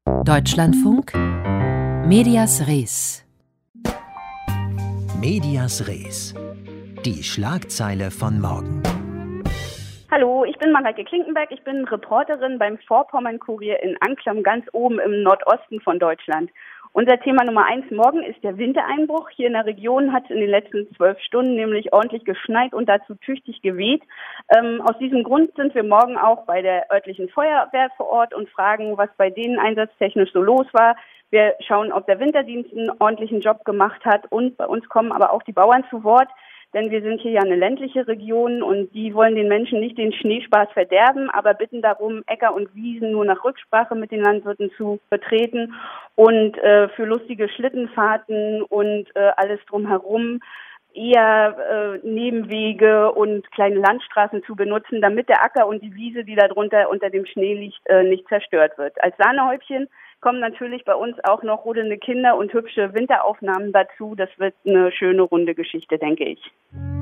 Deutschlandfunk Medias Res. Medias Res. Die Schlagzeile von morgen. Hallo, ich bin Mareike Klinkenberg, ich bin Reporterin beim Vorpommern-Kurier in Anklam, ganz oben im Nordosten von Deutschland. Unser Thema Nummer 1 morgen ist der Wintereinbruch. Hier in der Region hat es in den letzten 12 Stunden nämlich ordentlich geschneit und dazu tüchtig geweht. Aus diesem Grund sind wir morgen auch bei der örtlichen Feuerwehr vor Ort und fragen, was bei denen einsatztechnisch so los war. Wir schauen, ob der Winterdienst einen ordentlichen Job gemacht hat, und bei uns kommen aber auch die Bauern zu Wort. Denn wir sind hier ja eine ländliche Region und die wollen den Menschen nicht den Schneespaß verderben, aber bitten darum, Äcker und Wiesen nur nach Rücksprache mit den Landwirten zu betreten und für lustige Schlittenfahrten und alles drumherum eher Nebenwege und kleine Landstraßen zu benutzen, damit der Acker und die Wiese, die darunter unter dem Schnee liegt, nicht zerstört wird. Als Sahnehäubchen kommen natürlich bei uns auch noch rodelnde Kinder und hübsche Winteraufnahmen dazu. Das wird eine schöne runde Geschichte, denke ich.